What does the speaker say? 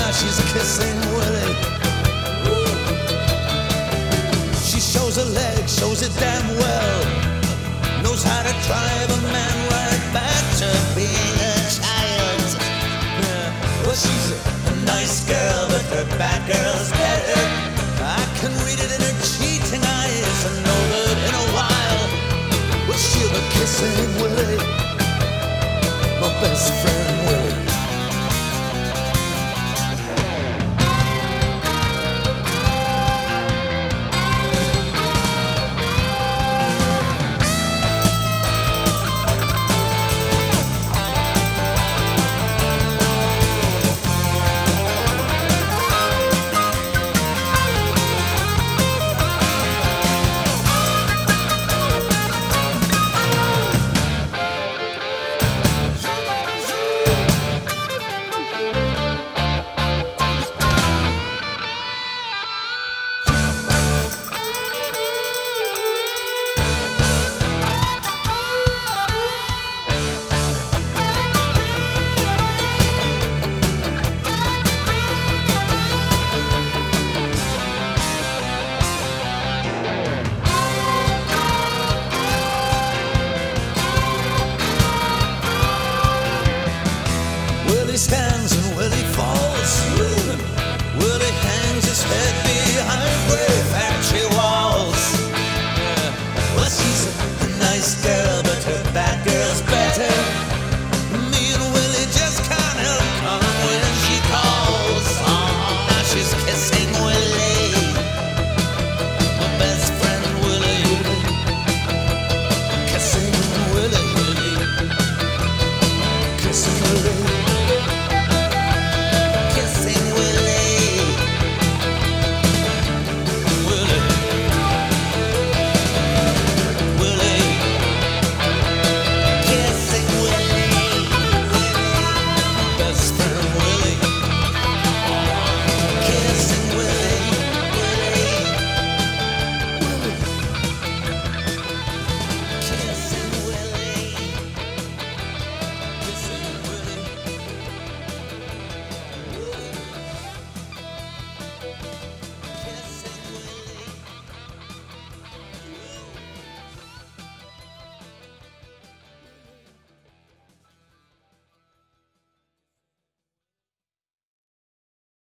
she's kissing Willie. She shows her legs, shows it damn well. Knows how to drive a man right back to being a child. Yeah. Well, she's a nice girl, but her bad girl's better. I can read it in her cheating eyes and know that in a while, well, she'll be kissing Willie, my best friend Willie.